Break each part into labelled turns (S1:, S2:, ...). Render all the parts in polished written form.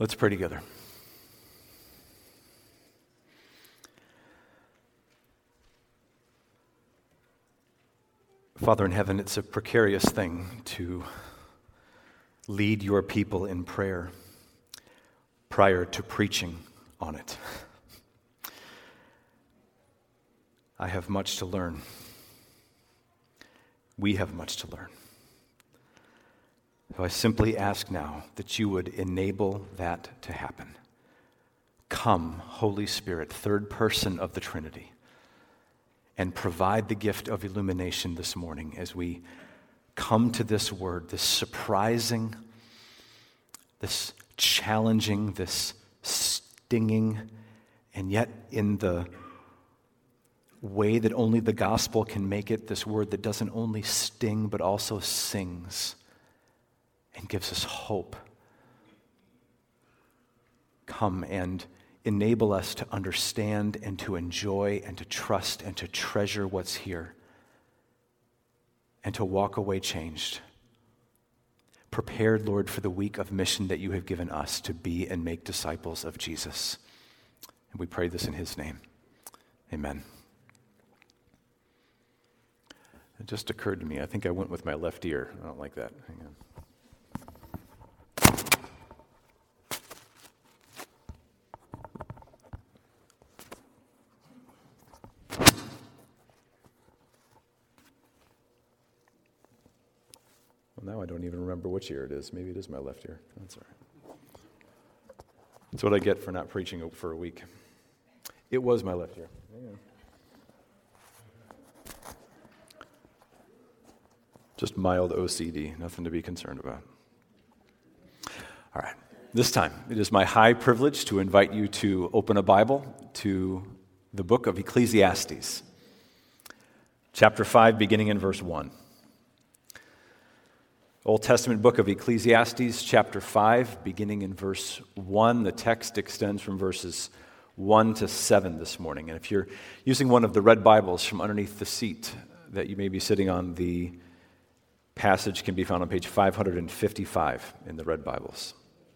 S1: Let's pray together. Father in heaven, it's a precarious thing to lead your people in prayer prior to preaching on it. I have much to learn. We have much to learn. So I simply ask now that you would enable that to happen. Come, Holy Spirit, third person of the Trinity, and provide the gift of illumination this morning as we come to this word, this surprising, this challenging, this stinging, and yet in the way that only the gospel can make it, this word that doesn't only sting but also sings and gives us hope. Come and enable us to understand and to enjoy and to trust and to treasure what's here and to walk away changed. Prepared, Lord, for the week of mission that you have given us to be and make disciples of Jesus. And we pray this in his name. Amen. It just occurred to me, I think I went with my left ear. I don't like that. Hang on. Now I don't even remember which ear it is. Maybe it is my left ear. That's all right. That's what I get for not preaching for a week. It was my left ear. Yeah. Just mild OCD, nothing to be concerned about. All right. This time, it is my high privilege to invite you to open a Bible to the book of Ecclesiastes, chapter 5, beginning in verse 1. Old Testament book of Ecclesiastes, chapter 5, beginning in verse 1. The text extends from verses 1 to 7 this morning. And if you're using one of the red Bibles from underneath the seat that you may be sitting on, the passage can be found on page 555 in the red Bibles.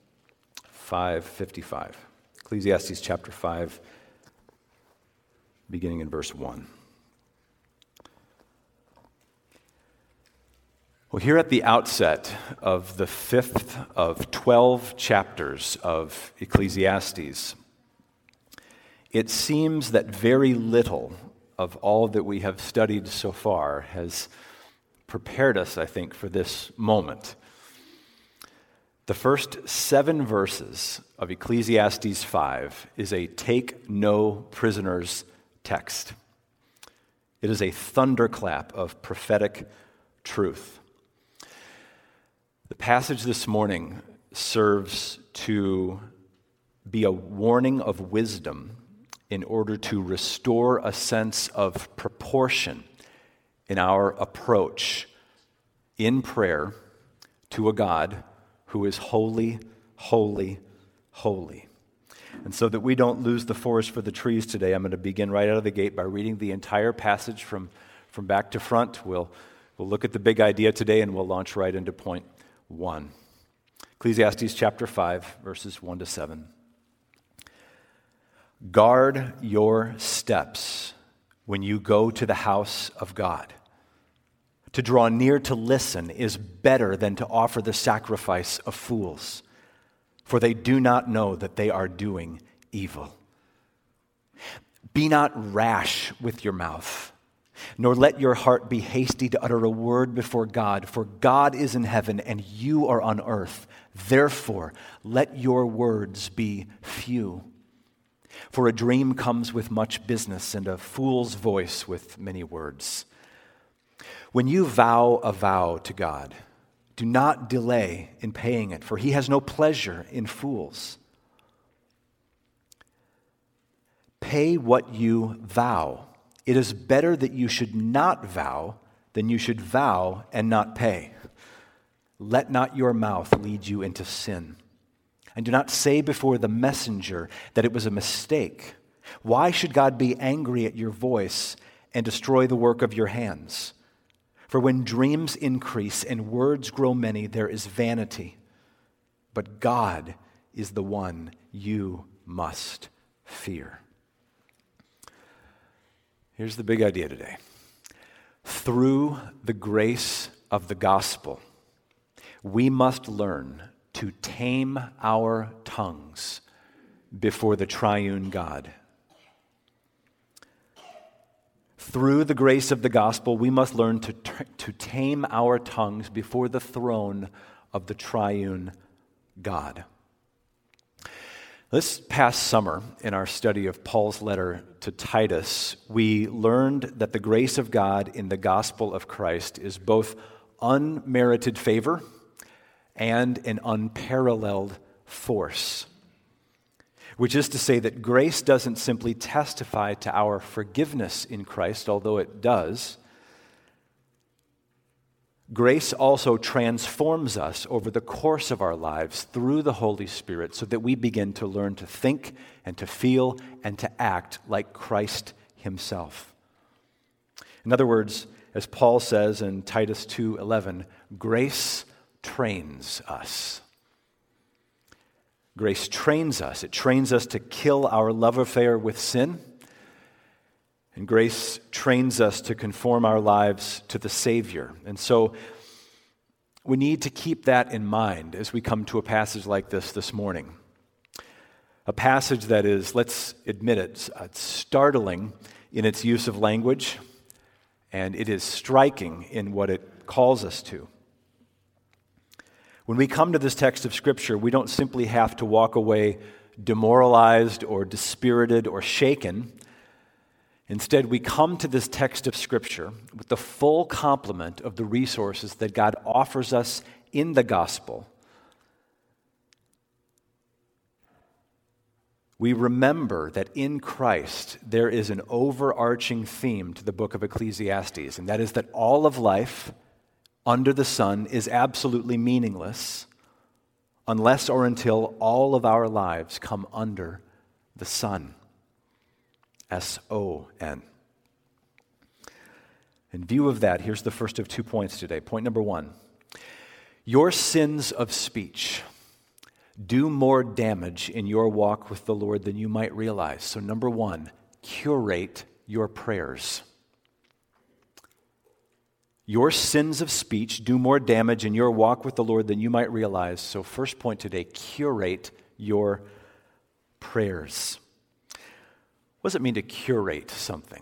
S1: 555. Ecclesiastes chapter 5, beginning in verse 1. Well, here at the outset of the fifth of 12 chapters of Ecclesiastes, it seems that very little of all that we have studied so far has prepared us, I think, for this moment. The first 7 verses of Ecclesiastes 5 is a take no prisoners text. It is a thunderclap of prophetic truth. The passage this morning serves to be a warning of wisdom in order to restore a sense of proportion in our approach in prayer to a God who is holy, holy, holy. And so that we don't lose the forest for the trees today, I'm going to begin right out of the gate by reading the entire passage from back to front. We'll look at the big idea today and we'll launch right into point 1. Ecclesiastes chapter 5, verses 1 to 7. Guard your steps when you go to the house of God. To draw near to listen is better than to offer the sacrifice of fools, for they do not know that they are doing evil. Be not rash with your mouth, nor let your heart be hasty to utter a word before God, for God is in heaven and you are on earth. Therefore, let your words be few. For a dream comes with much business, and a fool's voice with many words. When you vow a vow to God, do not delay in paying it, for he has no pleasure in fools. Pay what you vow. It is better that you should not vow than you should vow and not pay. Let not your mouth lead you into sin. And do not say before the messenger that it was a mistake. Why should God be angry at your voice and destroy the work of your hands? For when dreams increase and words grow many, there is vanity. But God is the one you must fear. Here's the big idea today. Through the grace of the gospel, we must learn to tame our tongues before the triune God. Through the grace of the gospel, we must learn to tame our tongues before the throne of the triune God. This past summer, in our study of Paul's letter to Titus, we learned that the grace of God in the gospel of Christ is both unmerited favor and an unparalleled force. Which is to say that grace doesn't simply testify to our forgiveness in Christ, although it does. Grace also transforms us over the course of our lives through the Holy Spirit so that we begin to learn to think and to feel and to act like Christ himself. In other words, as Paul says in Titus 2:11, grace trains us. Grace trains us. It trains us to kill our love affair with sin. And grace trains us to conform our lives to the Savior. And so we need to keep that in mind as we come to a passage like this morning. A passage that is, let's admit it, startling in its use of language, and it is striking in what it calls us to. When we come to this text of Scripture, we don't simply have to walk away demoralized or dispirited or shaken. Instead, we come to this text of Scripture with the full complement of the resources that God offers us in the gospel. We remember that in Christ there is an overarching theme to the book of Ecclesiastes, and that is that all of life under the sun is absolutely meaningless unless or until all of our lives come under the sun. S-O-N. In view of that, here's the first of 2 points today. Point number 1. Your sins of speech do more damage in your walk with the Lord than you might realize. So number 1, curate your prayers. Your sins of speech do more damage in your walk with the Lord than you might realize. So first point today, curate your prayers. What does it mean to curate something?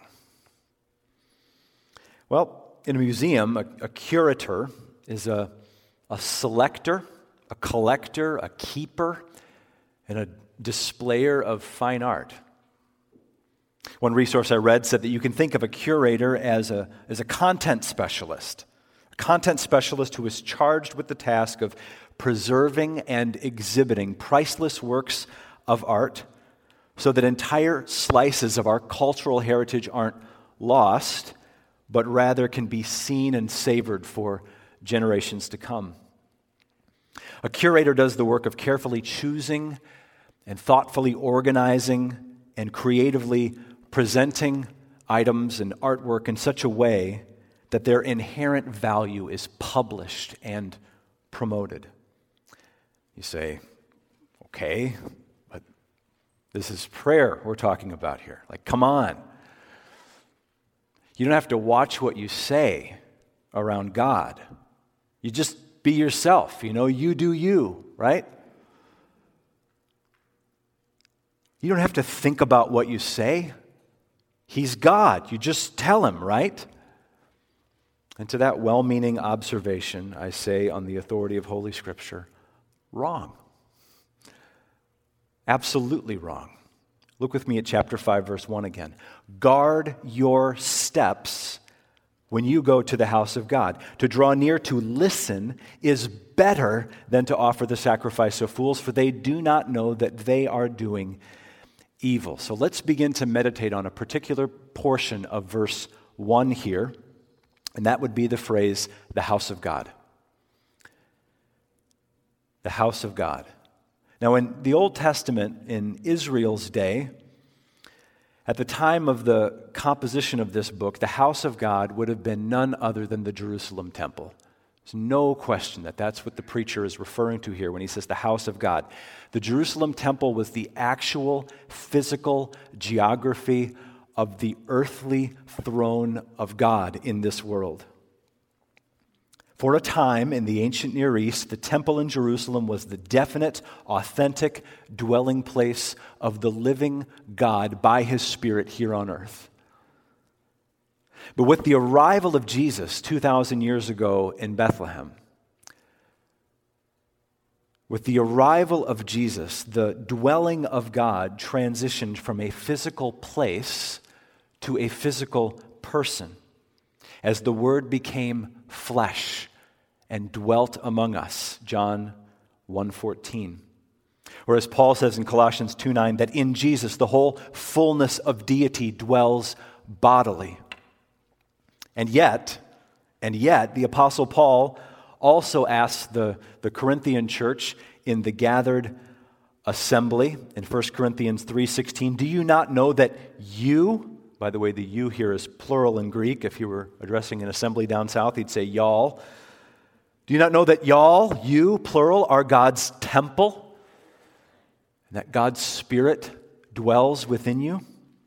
S1: Well, in a museum, a curator is a selector, a collector, a keeper, and a displayer of fine art. One resource I read said that you can think of a curator as a content specialist who is charged with the task of preserving and exhibiting priceless works of art so that entire slices of our cultural heritage aren't lost, but rather can be seen and savored for generations to come. A curator does the work of carefully choosing and thoughtfully organizing and creatively presenting items and artwork in such a way that their inherent value is published and promoted. You say, okay, but this is prayer we're talking about here. Like, come on. You don't have to watch what you say around God. You just be yourself, you do you, right? You don't have to think about what you say. He's God. You just tell him, right? And to that well-meaning observation, I say on the authority of Holy Scripture, wrong. Absolutely wrong. Look with me at chapter 5, verse 1 again. Guard your steps when you go to the house of God. To draw near to listen is better than to offer the sacrifice of fools, for they do not know that they are doing evil. So let's begin to meditate on a particular portion of verse 1 here, and that would be the phrase, the house of God. The house of God. Now, in the Old Testament, in Israel's day, at the time of the composition of this book, the house of God would have been none other than the Jerusalem temple. There's no question that that's what the preacher is referring to here when he says the house of God. The Jerusalem temple was the actual physical geography of the earthly throne of God in this world. For a time in the ancient Near East, the temple in Jerusalem was the definite, authentic dwelling place of the living God by His Spirit here on earth. But with the arrival of Jesus 2,000 years ago in Bethlehem, with the arrival of Jesus, the dwelling of God transitioned from a physical place to a physical person as the Word became flesh and dwelt among us, John 1:14. Or as Paul says in Colossians 2:9, that in Jesus the whole fullness of deity dwells bodily. And yet, the Apostle Paul also asks the Corinthian church in the gathered assembly in 1 Corinthians 3:16, do you not know that you, by the way, the you here is plural in Greek. If you were addressing an assembly down south, he'd say y'all. Do you not know that y'all, you, plural, are God's temple? And that God's Spirit dwells within you?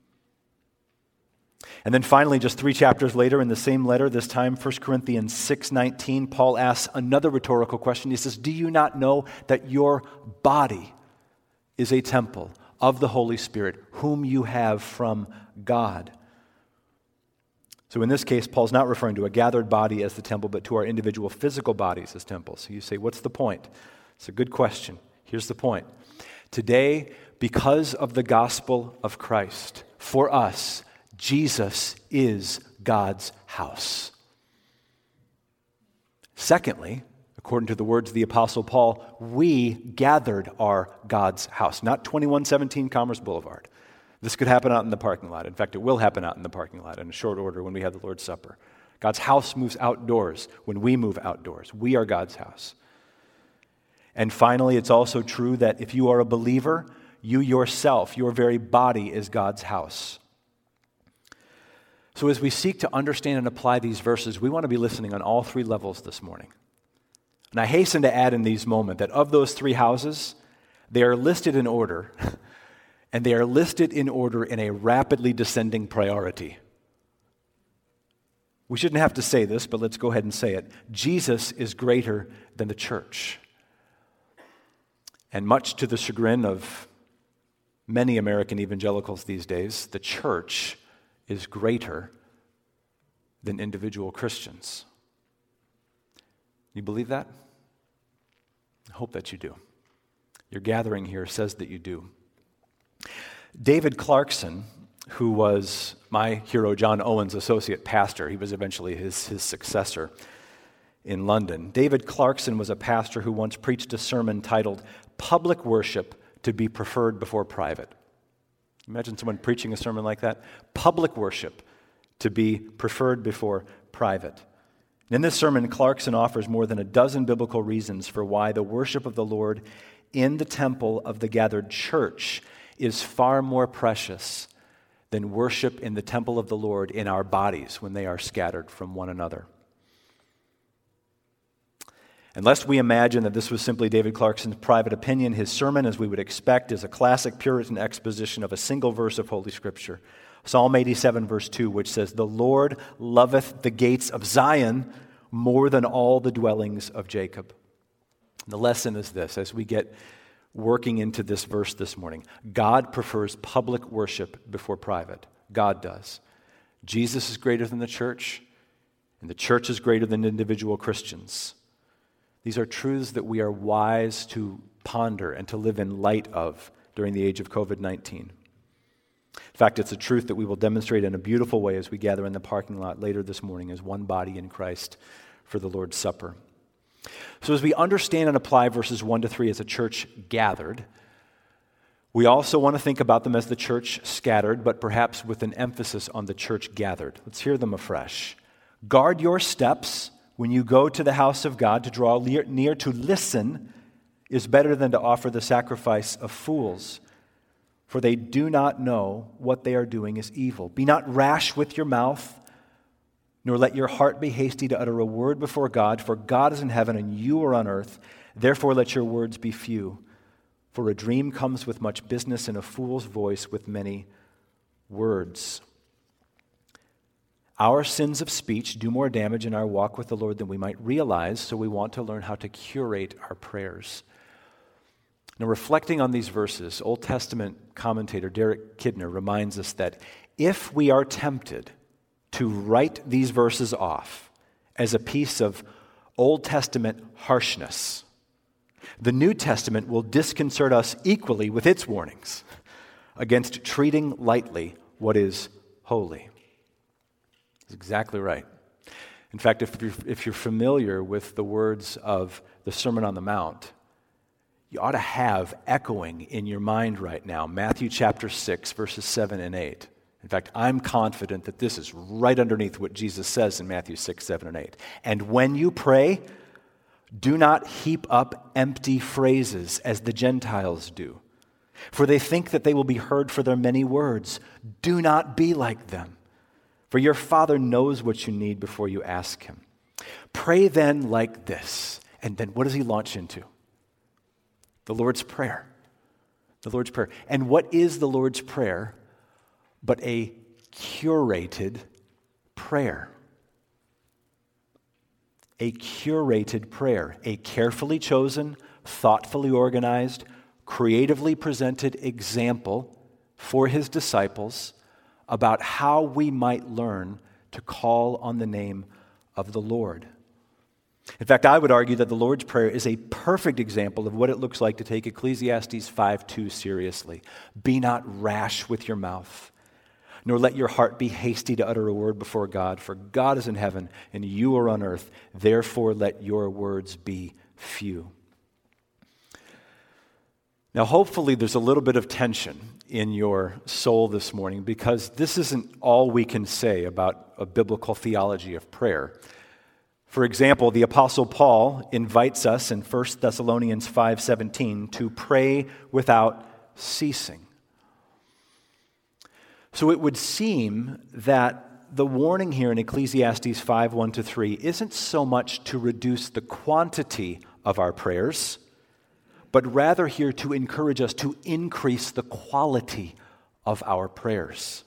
S1: And then finally, just 3 chapters later in the same letter, this time 1 Corinthians 6:19, Paul asks another rhetorical question. He says, do you not know that your body is a temple of the Holy Spirit, whom you have from God? So in this case, Paul's not referring to a gathered body as the temple, but to our individual physical bodies as temples. So you say, what's the point? It's a good question. Here's the point. Today, because of the gospel of Christ, for us, Jesus is God's house. Secondly, according to the words of the Apostle Paul, we gathered our God's house, not 2117 Commerce Boulevard. This could happen out in the parking lot. In fact, it will happen out in the parking lot in a short order when we have the Lord's Supper. God's house moves outdoors when we move outdoors. We are God's house. And finally, it's also true that if you are a believer, you yourself, your very body is God's house. So as we seek to understand and apply these verses, we want to be listening on all 3 levels this morning. And I hasten to add in these moments that of those 3 houses, they are listed in order, and they are listed in order in a rapidly descending priority. We shouldn't have to say this, but let's go ahead and say it. Jesus is greater than the church. And much to the chagrin of many American evangelicals these days, the church is greater than individual Christians. You believe that? I hope that you do. Your gathering here says that you do. David Clarkson, who was my hero John Owen's associate pastor, he was eventually his successor in London. David Clarkson was a pastor who once preached a sermon titled, Public Worship to be Preferred Before Private. Imagine someone preaching a sermon like that. Public worship to be preferred before private. In this sermon, Clarkson offers more than a dozen biblical reasons for why the worship of the Lord in the temple of the gathered church is far more precious than worship in the temple of the Lord in our bodies when they are scattered from one another. And lest we imagine that this was simply David Clarkson's private opinion, his sermon, as we would expect, is a classic Puritan exposition of a single verse of Holy Scripture. Psalm 87, verse 2, which says, "The Lord loveth the gates of Zion more than all the dwellings of Jacob." And the lesson is this, as we get working into this verse this morning. God prefers public worship before private. God does. Jesus is greater than the church, and the church is greater than individual Christians. These are truths that we are wise to ponder and to live in light of during the age of COVID-19. In fact, it's a truth that we will demonstrate in a beautiful way as we gather in the parking lot later this morning as one body in Christ for the Lord's Supper. So as we understand and apply verses 1 to 3 as a church gathered, we also want to think about them as the church scattered, but perhaps with an emphasis on the church gathered. Let's hear them afresh. Guard your steps when you go to the house of God. To draw near to listen is better than to offer the sacrifice of fools, for they do not know what they are doing is evil. Be not rash with your mouth, Nor let your heart be hasty to utter a word before God, for God is in heaven and you are on earth. Therefore let your words be few. For a dream comes with much business, and a fool's voice with many words. Our sins of speech do more damage in our walk with the Lord than we might realize, so we want to learn how to curate our prayers. Now, reflecting on these verses, Old Testament commentator Derek Kidner reminds us that if we are tempted to write these verses off as a piece of Old Testament harshness, the New Testament will disconcert us equally with its warnings against treating lightly what is holy. That's exactly right. In fact, if you're familiar with the words of the Sermon on the Mount, you ought to have echoing in your mind right now Matthew chapter 6, verses 7 and 8. In fact, I'm confident that this is right underneath what Jesus says in Matthew 6, 7, and 8. And when you pray, do not heap up empty phrases as the Gentiles do, for they think that they will be heard for their many words. Do not be like them. For your Father knows what you need before you ask Him. Pray then like this. And then what does He launch into? The Lord's Prayer. The Lord's Prayer. And what is the Lord's Prayer but a curated prayer? A curated prayer. A carefully chosen, thoughtfully organized, creatively presented example for His disciples about how we might learn to call on the name of the Lord. In fact, I would argue that the Lord's Prayer is a perfect example of what it looks like to take Ecclesiastes 5:2 seriously. Be not rash with your mouth, nor let your heart be hasty to utter a word before God, for God is in heaven and you are on earth. Therefore let your words be few. Now, hopefully there's a little bit of tension in your soul this morning, because this isn't all we can say about a biblical theology of prayer. For example, the Apostle Paul invites us in 1 Thessalonians 5:17 to pray without ceasing. So it would seem that the warning here in Ecclesiastes 5:1-3 isn't so much to reduce the quantity of our prayers, but rather here to encourage us to increase the quality of our prayers.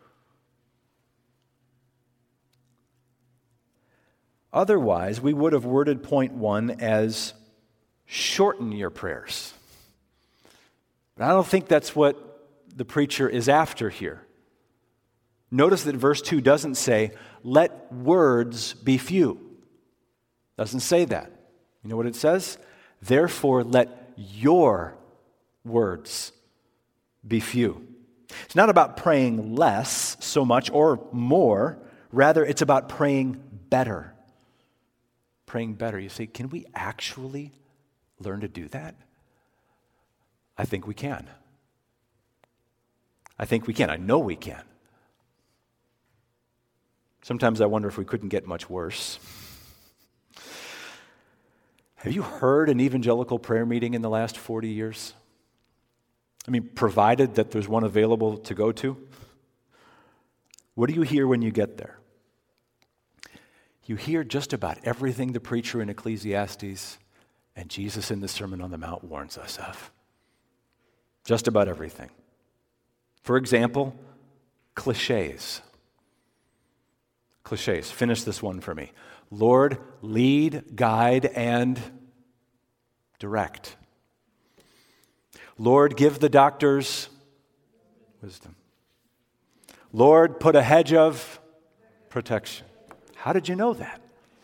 S1: Otherwise, we would have worded point 1 as shorten your prayers. But I don't think that's what the preacher is after here. Notice that verse 2 doesn't say, let words be few. Doesn't say that. You know what it says? Therefore, let your words be few. It's not about praying less so much or more. Rather, it's about praying better. Praying better. You say, can we actually learn to do that? I think we can. I think we can. I know we can. Sometimes I wonder if we couldn't get much worse. Have you heard an evangelical prayer meeting in the last 40 years? I mean, provided that there's one available to go to. What do you hear when you get there? You hear just about everything the preacher in Ecclesiastes and Jesus in the Sermon on the Mount warns us of. Just about everything. For example, cliches. Cliches. Finish this one for me. Lord, lead, guide, and direct. Lord, give the doctors wisdom. Lord, put a hedge of protection. How did you know that?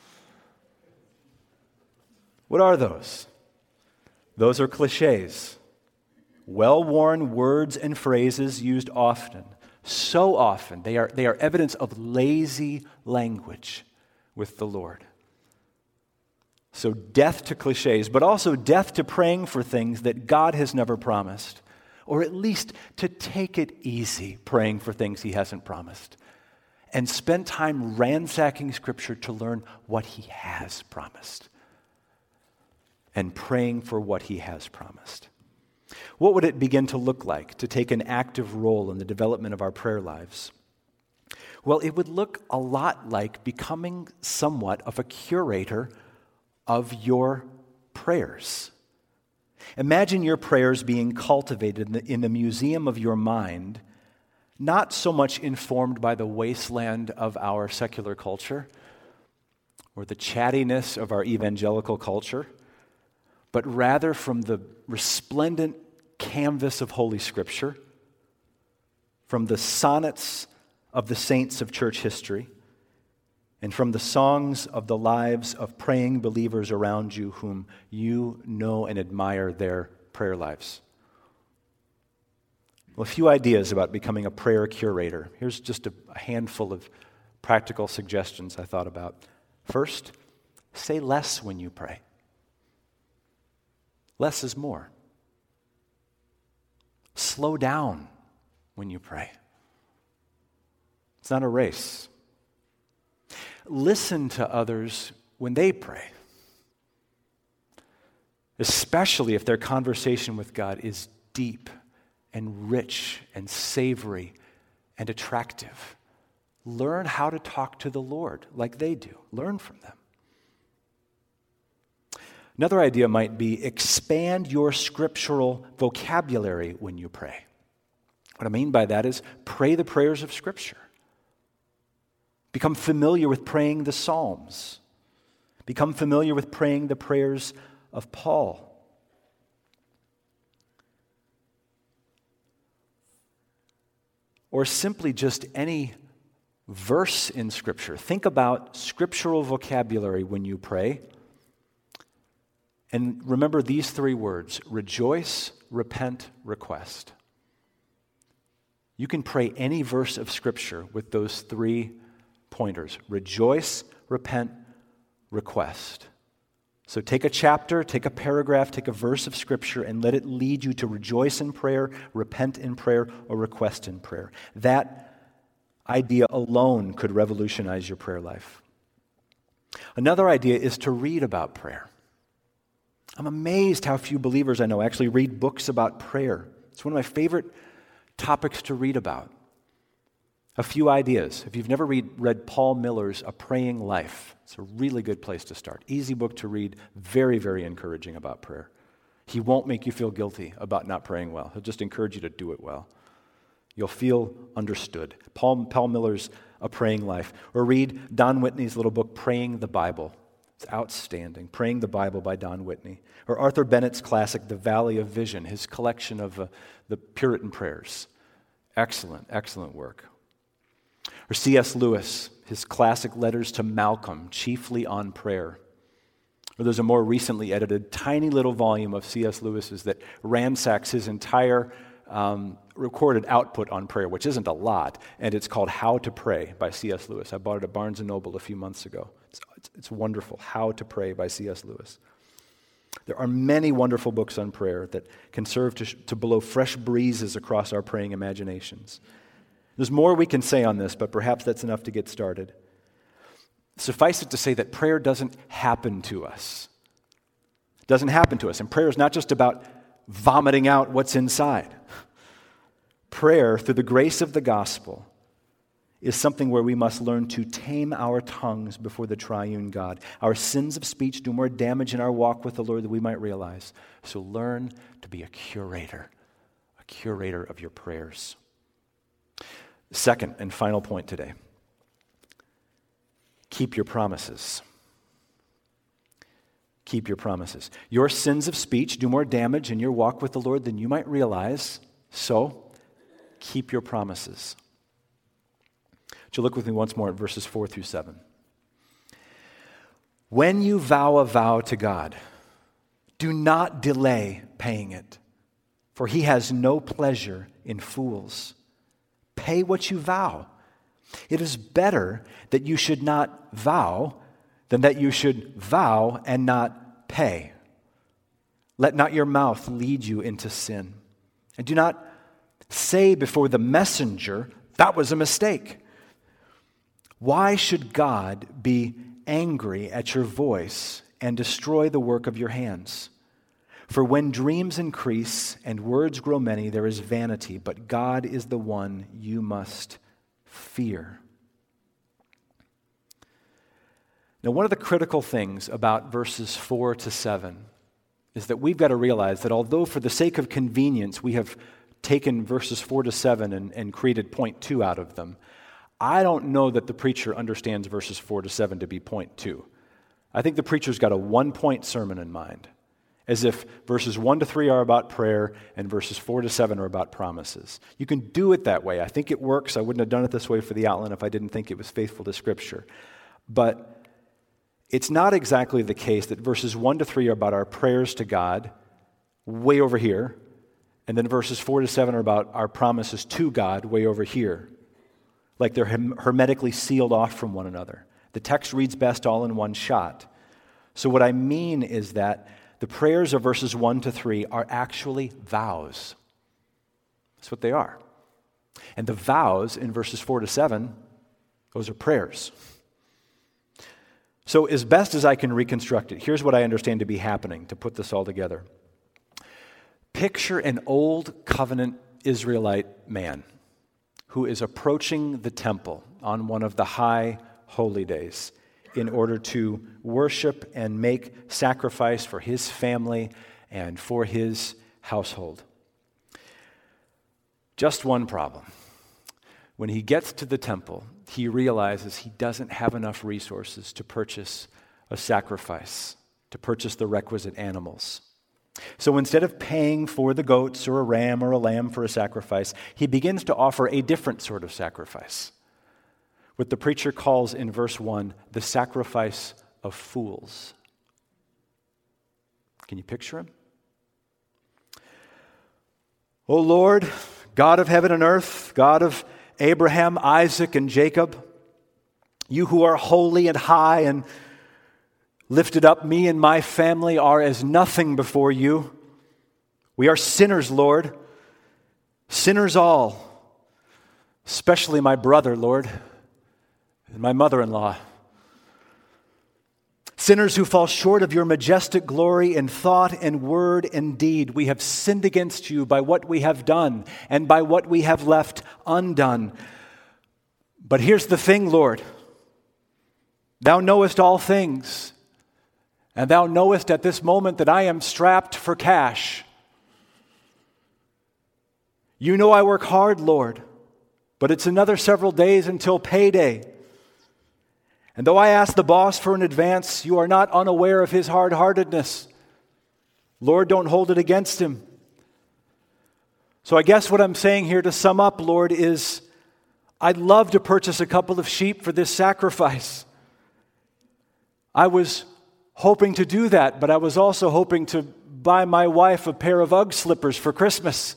S1: What are those? Those are cliches. Well-worn words and phrases used often. So often, they are evidence of lazy language with the Lord. So death to cliches, but also death to praying for things that God has never promised, or at least to take it easy praying for things He hasn't promised, and spend time ransacking Scripture to learn what He has promised and praying for what He has promised. What would it begin to look like to take an active role in the development of our prayer lives? Well, it would look a lot like becoming somewhat of a curator of your prayers. Imagine your prayers being cultivated in the museum of your mind, not so much informed by the wasteland of our secular culture or the chattiness of our evangelical culture, but rather from the resplendent canvas of Holy Scripture, from the sonnets of the saints of church history, and from the songs of the lives of praying believers around you whom you know and admire their prayer lives. Well, a few ideas about becoming a prayer curator. Here's just a handful of practical suggestions I thought about. First, say less when you pray. Less is more. Slow down when you pray. It's not a race. Listen to others when they pray, especially if their conversation with God is deep and rich and savory and attractive. Learn how to talk to the Lord like they do. Learn from them. Another idea might be expand your scriptural vocabulary when you pray. What I mean by that is pray the prayers of Scripture. Become familiar with praying the Psalms. Become familiar with praying the prayers of Paul. Or simply just any verse in Scripture. Think about scriptural vocabulary when you pray. And remember these three words: rejoice, repent, request. You can pray any verse of Scripture with those three pointers: rejoice, repent, request. So take a chapter, take a paragraph, take a verse of Scripture, and let it lead you to rejoice in prayer, repent in prayer, or request in prayer. That idea alone could revolutionize your prayer life. Another idea is to read about prayer. I'm amazed how few believers I know actually read books about prayer. It's one of my favorite topics to read about. A few ideas. If you've never read Paul Miller's A Praying Life, it's a really good place to start. Easy book to read, very, very encouraging about prayer. He won't make you feel guilty about not praying well. He'll just encourage you to do it well. You'll feel understood. Paul Miller's A Praying Life. Or read Don Whitney's little book, Praying the Bible. It's outstanding. Praying the Bible by Don Whitney. Or Arthur Bennett's classic, The Valley of Vision, his collection of the Puritan prayers. Excellent, excellent work. Or C.S. Lewis, his classic letters to Malcolm, chiefly on prayer. Or there's a more recently edited, tiny little volume of C.S. Lewis's that ransacks his entire recorded output on prayer, which isn't a lot, and it's called How to Pray by C.S. Lewis. I bought it at Barnes & Noble a few months ago. It's wonderful. How to Pray by C.S. Lewis. There are many wonderful books on prayer that can serve to blow fresh breezes across our praying imaginations. There's more we can say on this, but perhaps that's enough to get started. Suffice it to say that prayer doesn't happen to us. It doesn't happen to us. And prayer is not just about vomiting out what's inside. Prayer, through the grace of the gospel, is something where we must learn to tame our tongues before the triune God. Our sins of speech do more damage in our walk with the Lord than we might realize. So learn to be a curator of your prayers. Second and final point today. Keep your promises. Keep your promises. Your sins of speech do more damage in your walk with the Lord than you might realize. So, keep your promises. Would you look with me once more at verses 4 through 7? When you vow a vow to God, do not delay paying it, for He has no pleasure in fools. Pay what you vow. It is better that you should not vow than that you should vow and not pay. Let not your mouth lead you into sin. And do not say before the messenger, that was a mistake. Why should God be angry at your voice and destroy the work of your hands? For when dreams increase and words grow many, there is vanity, but God is the one you must fear. Now, one of the critical things about verses 4 to 7 is that we've got to realize that although for the sake of convenience we have taken verses 4 to 7 and created point 2 out of them, I don't know that the preacher understands verses 4 to 7 to be point 2. I think the preacher's got a one-point sermon in mind, as if verses 1 to 3 are about prayer and verses 4 to 7 are about promises. You can do it that way. I think it works. I wouldn't have done it this way for the outline if I didn't think it was faithful to Scripture. But it's not exactly the case that verses 1 to 3 are about our prayers to God, way over here, and then verses 4 to 7 are about our promises to God, way over here, like they're hermetically sealed off from one another. The text reads best all in one shot. So what I mean is that the prayers of verses 1 to 3 are actually vows. That's what they are. And the vows in verses 4 to 7, those are prayers. So as best as I can reconstruct it, here's what I understand to be happening to put this all together. Picture an old covenant Israelite man who is approaching the temple on one of the high holy days in order to worship and make sacrifice for his family and for his household. Just one problem. When he gets to the temple, he realizes he doesn't have enough resources to purchase a sacrifice, to purchase the requisite animals. So instead of paying for the goats or a ram or a lamb for a sacrifice, he begins to offer a different sort of sacrifice, what the preacher calls in verse 1, the sacrifice of fools. Can you picture him? O Lord, God of heaven and earth, God of Abraham, Isaac, and Jacob, you who are holy and high and lifted up, me and my family are as nothing before you. We are sinners, Lord, sinners all, especially my brother, Lord, and my mother-in-law. Sinners who fall short of your majestic glory in thought and word and deed. We have sinned against you by what we have done and by what we have left undone. But here's the thing, Lord. Thou knowest all things, and thou knowest at this moment that I am strapped for cash. You know I work hard, Lord, but it's another several days until payday. And though I ask the boss for an advance, you are not unaware of his hard-heartedness. Lord, don't hold it against him. So I guess what I'm saying here to sum up, Lord, is I'd love to purchase a couple of sheep for this sacrifice. I was hoping to do that, but I was also hoping to buy my wife a pair of Ugg slippers for Christmas.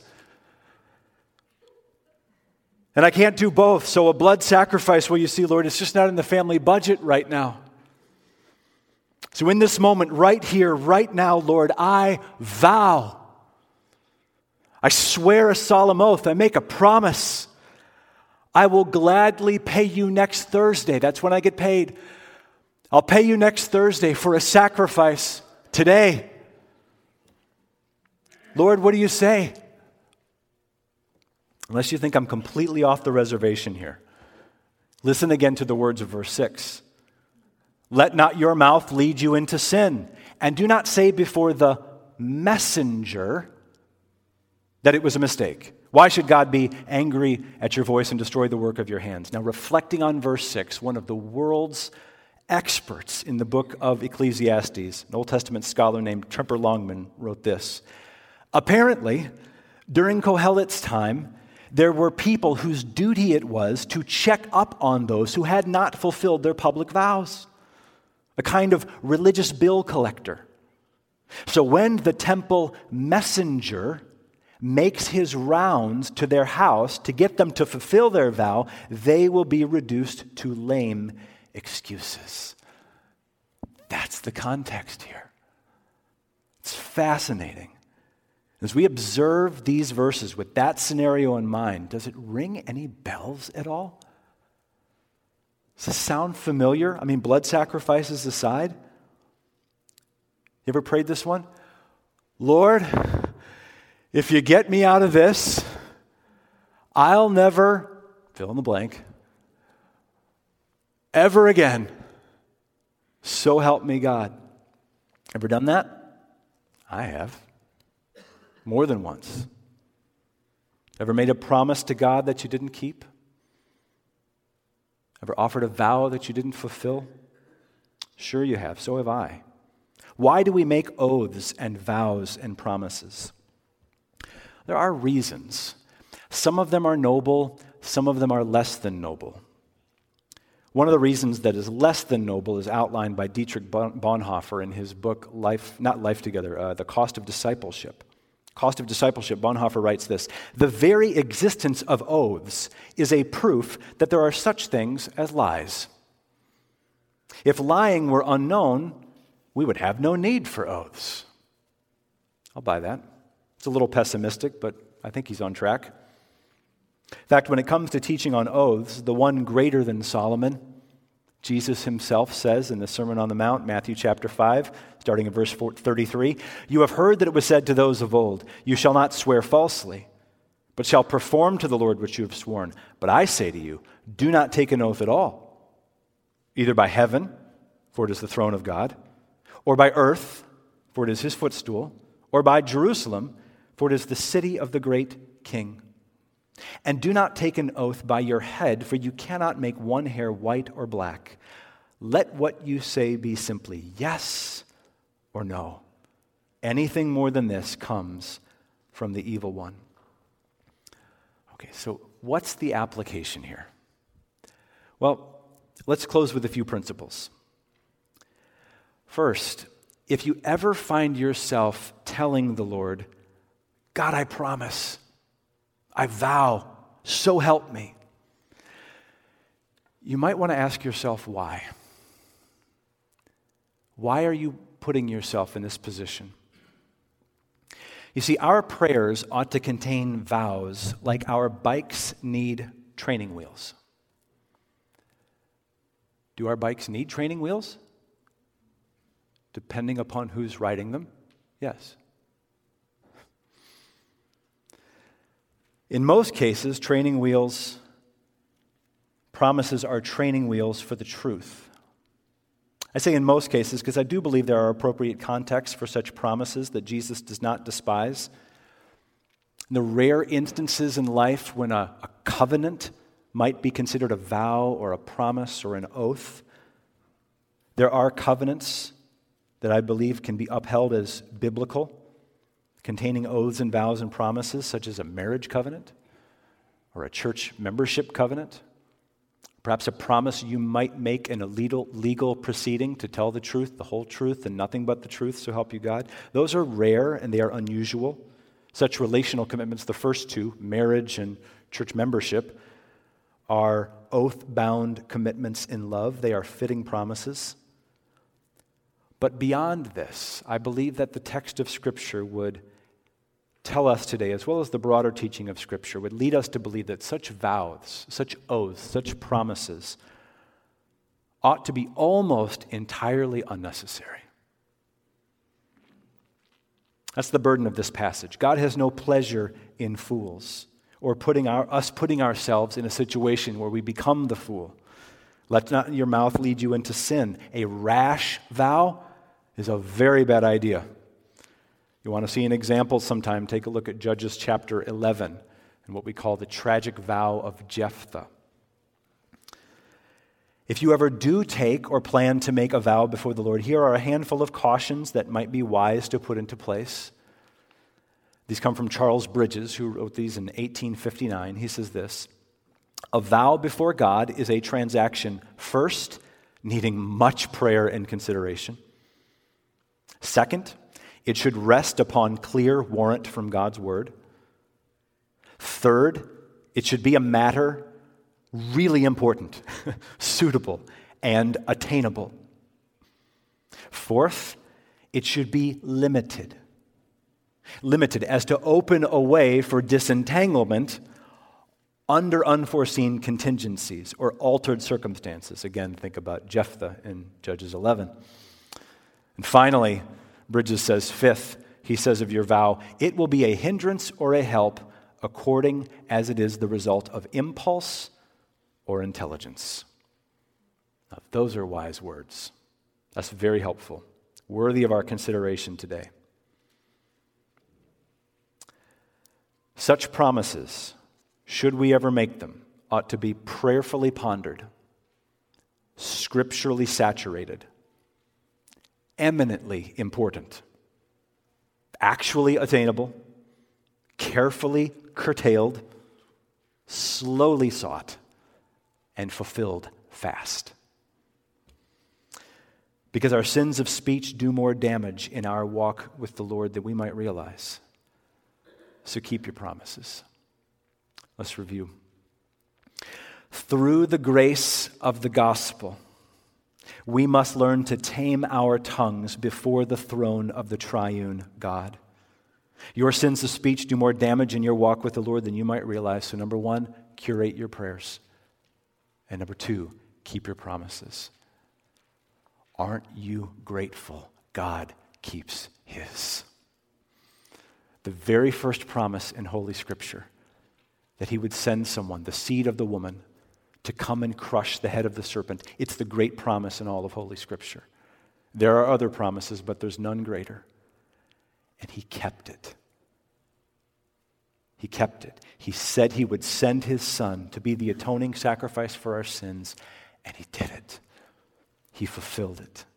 S1: And I can't do both, so a blood sacrifice, well, you see, Lord, it's just not in the family budget right now. So in this moment, right here, right now, Lord, I vow. I swear a solemn oath. I make a promise. I will gladly pay you next Thursday. That's when I get paid. I'll pay you next Thursday for a sacrifice today. Lord, what do you say? Unless you think I'm completely off the reservation here. Listen again to the words of verse 6. Let not your mouth lead you into sin, and do not say before the messenger that it was a mistake. Why should God be angry at your voice and destroy the work of your hands? Now, reflecting on verse 6, one of the world's experts in the book of Ecclesiastes, an Old Testament scholar named Tremper Longman, wrote this. Apparently, during Kohelet's time, there were people whose duty it was to check up on those who had not fulfilled their public vows, a kind of religious bill collector. So when the temple messenger makes his rounds to their house to get them to fulfill their vow, they will be reduced to lame excuses. That's the context here. It's fascinating. As we observe these verses with that scenario in mind, does it ring any bells at all? Does this sound familiar? I mean, blood sacrifices aside. You ever prayed this one? Lord, if you get me out of this, I'll never, fill in the blank, ever again So help me God. Ever done that? I have. More than once. Ever made a promise to God that you didn't keep? Ever offered a vow that you didn't fulfill? Sure you have. So have I. Why do we make oaths and vows and promises? There are reasons. Some of them are noble, some of them are less than noble. One of the reasons that is less than noble is outlined by Dietrich Bonhoeffer in his book, The Cost of Discipleship. Cost of Discipleship, Bonhoeffer writes this: "The very existence of oaths is a proof that there are such things as lies. If lying were unknown, we would have no need for oaths." I'll buy that. It's a little pessimistic, but I think he's on track. In fact, when it comes to teaching on oaths, the one greater than Solomon, Jesus himself says in the Sermon on the Mount, Matthew chapter 5, starting in verse 33, "You have heard that it was said to those of old, 'You shall not swear falsely, but shall perform to the Lord what you have sworn.' But I say to you, do not take an oath at all, either by heaven, for it is the throne of God, or by earth, for it is his footstool, or by Jerusalem, for it is the city of the great King. And do not take an oath by your head, for you cannot make one hair white or black. Let what you say be simply yes or no. Anything more than this comes from the evil one." Okay, so what's the application here? Well, let's close with a few principles. First, if you ever find yourself telling the Lord, "God, I promise, I vow, so help me," you might want to ask yourself why. Why are you putting yourself in this position? You see, our prayers ought to contain vows like our bikes need training wheels. Do our bikes need training wheels? Depending upon who's riding them, yes. In most cases, promises are training wheels for the truth. I say in most cases because I do believe there are appropriate contexts for such promises that Jesus does not despise. In the rare instances in life when a covenant might be considered a vow or a promise or an oath, there are covenants that I believe can be upheld as biblical, containing oaths and vows and promises, such as a marriage covenant or a church membership covenant, perhaps a promise you might make in a legal proceeding to tell the truth, the whole truth, and nothing but the truth, so help you God. Those are rare and they are unusual. Such relational commitments, the first two, marriage and church membership, are oath-bound commitments in love. They are fitting promises. But beyond this, I believe that the text of Scripture would tell us today, as well as the broader teaching of Scripture, would lead us to believe that such vows, such oaths, such promises ought to be almost entirely unnecessary. That's the burden of this passage. God has no pleasure in fools or putting ourselves in a situation where we become the fool. Let not your mouth lead you into sin. A rash vow is a very bad idea. You want to see an example sometime, take a look at Judges chapter 11 and what we call the tragic vow of Jephthah. If you ever do take or plan to make a vow before the Lord, here are a handful of cautions that might be wise to put into place. These come from Charles Bridges, who wrote these in 1859. He says this: "A vow before God is a transaction, first, needing much prayer and consideration. Second, it should rest upon clear warrant from God's word. Third, it should be a matter really important, suitable, and attainable. Fourth, it should be limited as to open a way for disentanglement under unforeseen contingencies or altered circumstances." Again, think about Jephthah in Judges 11. And finally, Bridges says, fifth, he says of your vow, "It will be a hindrance or a help according as it is the result of impulse or intelligence." Now, those are wise words. That's very helpful, worthy of our consideration today. Such promises, should we ever make them, ought to be prayerfully pondered, scripturally saturated, eminently important, actually attainable, carefully curtailed, slowly sought, and fulfilled fast. Because our sins of speech do more damage in our walk with the Lord than we might realize. So keep your promises. Let's review. Through the grace of the gospel, we must learn to tame our tongues before the throne of the triune God. Your sins of speech do more damage in your walk with the Lord than you might realize. So number one, curate your prayers. And number two, keep your promises. Aren't you grateful God keeps His? The very first promise in Holy Scripture, that He would send someone, the seed of the woman, to come and crush the head of the serpent. It's the great promise in all of Holy Scripture. There are other promises, but there's none greater. And He kept it. He kept it. He said He would send His Son to be the atoning sacrifice for our sins, and He did it. He fulfilled it.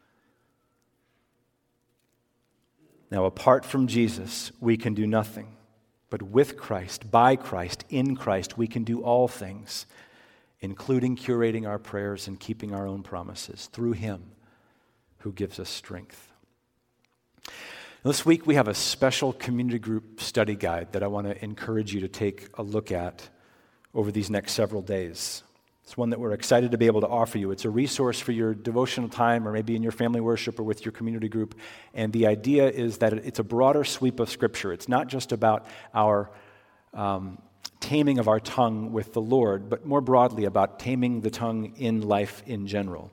S1: Now, apart from Jesus, we can do nothing. But with Christ, by Christ, in Christ, we can do all things, including curating our prayers and keeping our own promises through Him who gives us strength. This week, we have a special community group study guide that I want to encourage you to take a look at over these next several days. It's one that we're excited to be able to offer you. It's a resource for your devotional time or maybe in your family worship or with your community group. And the idea is that it's a broader sweep of Scripture. It's not just about our taming of our tongue with the Lord, but more broadly about taming the tongue in life in general.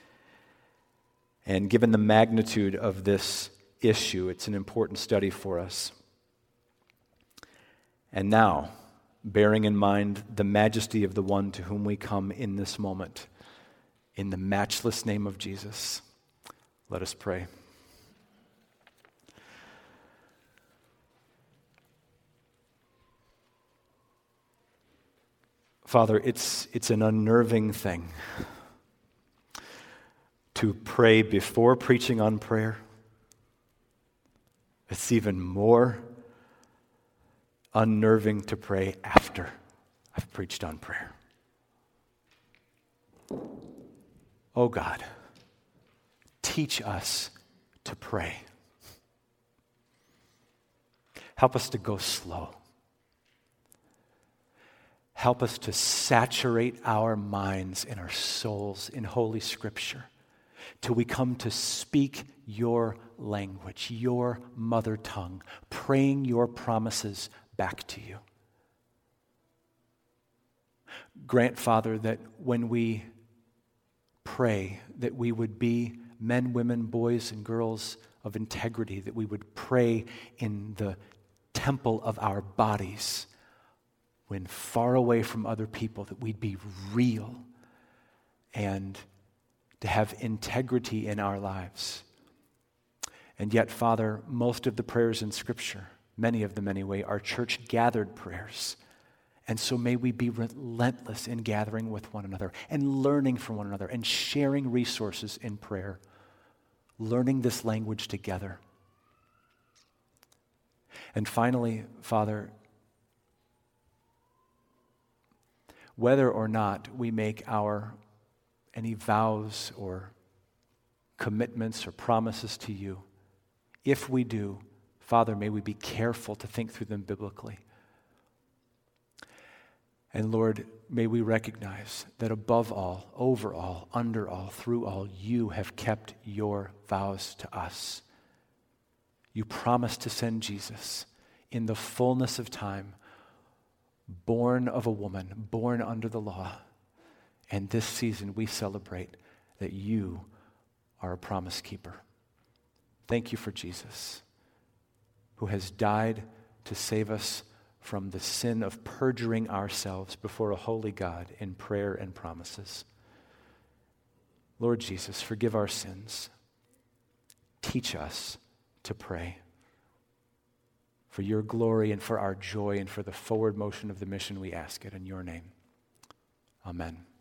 S1: And given the magnitude of this issue, it's an important study for us. And now, bearing in mind the majesty of the one to whom we come in this moment, in the matchless name of Jesus, let us pray. Father, it's an unnerving thing to pray before preaching on prayer. It's even more unnerving to pray after I've preached on prayer. Oh God, teach us to pray. Help us to go slow. Help us to saturate our minds and our souls in Holy Scripture till we come to speak your language, your mother tongue, praying your promises back to you. Grant, Father, that when we pray, that we would be men, women, boys, and girls of integrity, that we would pray in the temple of our bodies when far away from other people, that we'd be real and to have integrity in our lives. And yet, Father, most of the prayers in Scripture, many of them anyway, are church-gathered prayers. And so may we be relentless in gathering with one another and learning from one another and sharing resources in prayer, learning this language together. And finally, Father, whether or not we make any vows or commitments or promises to you, if we do, Father, may we be careful to think through them biblically. And Lord, may we recognize that above all, over all, under all, through all, you have kept your vows to us. You promised to send Jesus in the fullness of time, born of a woman, born under the law. And this season we celebrate that you are a promise keeper. Thank you for Jesus, who has died to save us from the sin of perjuring ourselves before a holy God in prayer and promises. Lord Jesus, forgive our sins. Teach us to pray. For your glory and for our joy and for the forward motion of the mission, we ask it in your name. Amen.